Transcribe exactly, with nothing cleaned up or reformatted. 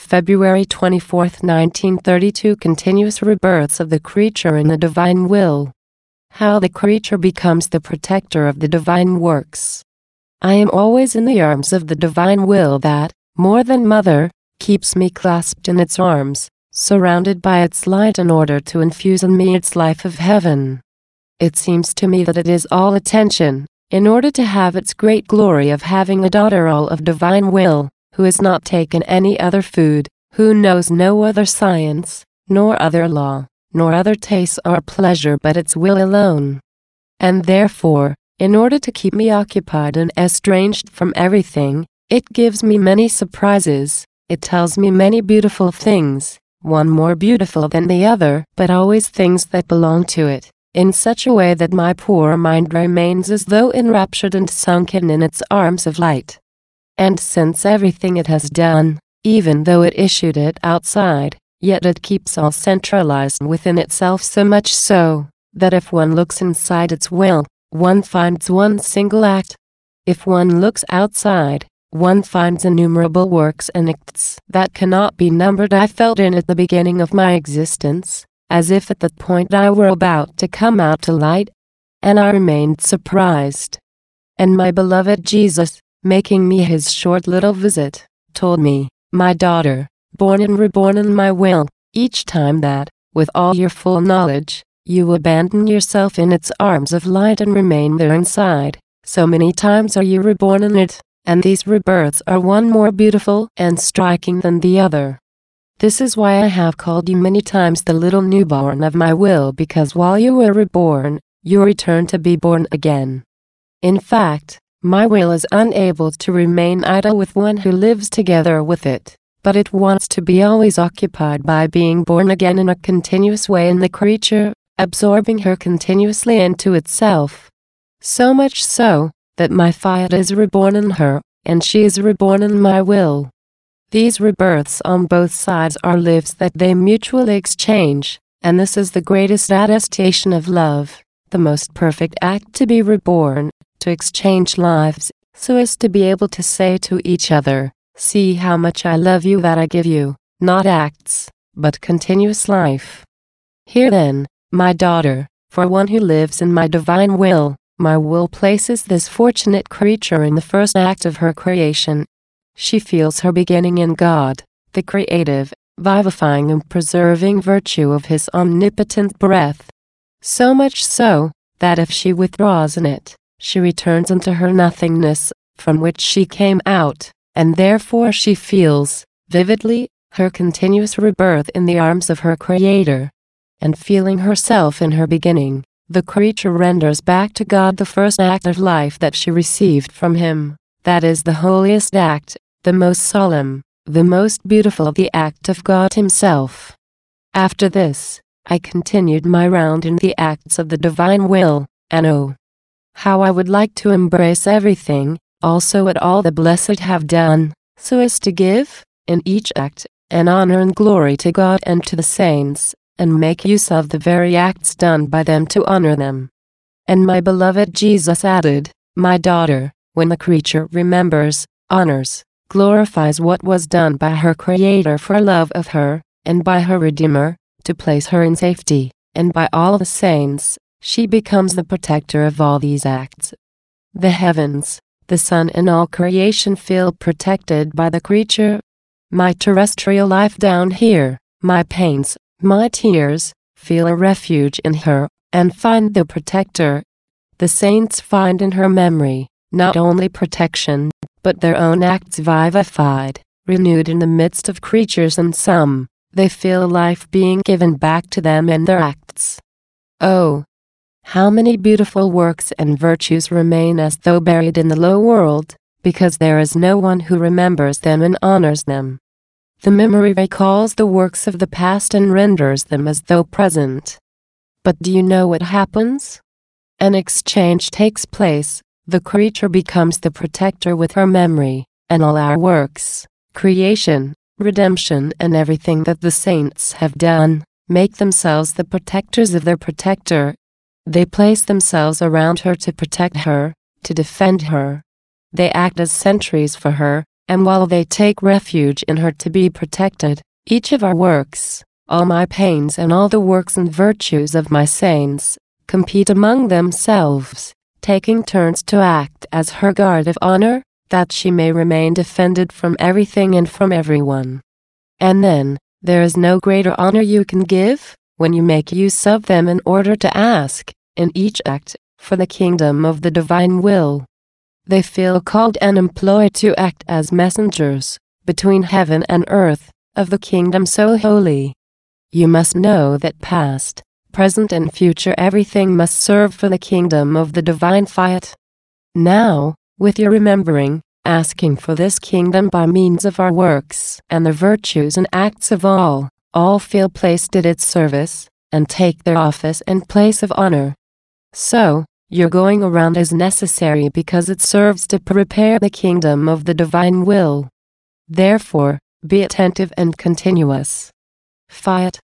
February twenty-fourth, nineteen thirty-two. Continuous rebirths of the creature in the divine will. How the creature becomes the protector of the divine works. I am always in the arms of the divine will that, more than mother, keeps me clasped in its arms, surrounded by its light in order to infuse in me its life of heaven. It seems to me that it is all attention, in order to have its great glory of having a daughter all of divine will, who has not taken any other food, who knows no other science, nor other law, nor other taste or pleasure but its will alone. And therefore, in order to keep me occupied and estranged from everything, it gives me many surprises, it tells me many beautiful things, one more beautiful than the other, but always things that belong to it, in such a way that my poor mind remains as though enraptured and sunken in its arms of light. And since everything it has done, even though it issued it outside, yet it keeps all centralized within itself, so much so, that if one looks inside its will, one finds one single act. If one looks outside, one finds innumerable works and acts that cannot be numbered. I felt in at the beginning of my existence, as if at that point I were about to come out to light, and I remained surprised. And my beloved Jesus, making me his short little visit, told me, "My daughter, born and reborn in my will," each time that, with all your full knowledge, you abandon yourself in its arms of light and remain there inside, so many times are you reborn in it, and these rebirths are one more beautiful and striking than the other. This is why I have called you many times the little newborn of my will, because while you were reborn, you returned to be born again. In fact, my will is unable to remain idle with one who lives together with it, but it wants to be always occupied by being born again in a continuous way in the creature, absorbing her continuously into itself. So much so, that my fiat is reborn in her, and she is reborn in my will. These rebirths on both sides are lives that they mutually exchange, and this is the greatest attestation of love, the most perfect act to be reborn, to exchange lives, so as to be able to say to each other, "See how much I love you, that I give you, not acts, but continuous life." Here then, my daughter, for one who lives in my divine will, my will places this fortunate creature in the first act of her creation. She feels her beginning in God, the creative, vivifying and preserving virtue of his omnipotent breath. So much so, that if she withdraws in it, she returns into her nothingness, from which she came out, and therefore she feels, vividly, her continuous rebirth in the arms of her Creator. And feeling herself in her beginning, the creature renders back to God the first act of life that she received from him, that is the holiest act, the most solemn, the most beautiful, the act of God himself. After this, I continued my round in the acts of the divine will, and oh, how I would like to embrace everything, also what all the blessed have done, so as to give, in each act, an honor and glory to God and to the saints, and make use of the very acts done by them to honor them. And my beloved Jesus added, "My daughter, when the creature remembers, honors, glorifies what was done by her Creator for love of her, and by her Redeemer, to place her in safety, and by all the saints, she becomes the protector of all these acts. The heavens, the sun and all creation feel protected by the creature. My terrestrial life down here, my pains, my tears, feel a refuge in her, and find the protector. The saints find in her memory, not only protection, but their own acts vivified, renewed in the midst of creatures, and some, they feel life being given back to them in their acts. Oh, how many beautiful works and virtues remain as though buried in the low world, because there is no one who remembers them and honors them. The memory recalls the works of the past and renders them as though present. But do you know what happens? An exchange takes place, the creature becomes the protector with her memory, and all our works, creation, redemption and everything that the saints have done, make themselves the protectors of their protector. They place themselves around her to protect her, to defend her. They act as sentries for her, and while they take refuge in her to be protected, each of our works, all my pains and all the works and virtues of my saints, compete among themselves, taking turns to act as her guard of honor, that she may remain defended from everything and from everyone. And then, there is no greater honor you can give, when you make use of them in order to ask, in each act, for the kingdom of the divine will. They feel called and employed to act as messengers, between heaven and earth, of the kingdom so holy. You must know that past, present and future everything must serve for the kingdom of the divine fiat. Now, with your remembering, asking for this kingdom by means of our works and the virtues and acts of all, all feel placed at its service, and take their office and place of honor. So, your going around is necessary because it serves to prepare the kingdom of the divine will. Therefore, be attentive and continuous. Fiat.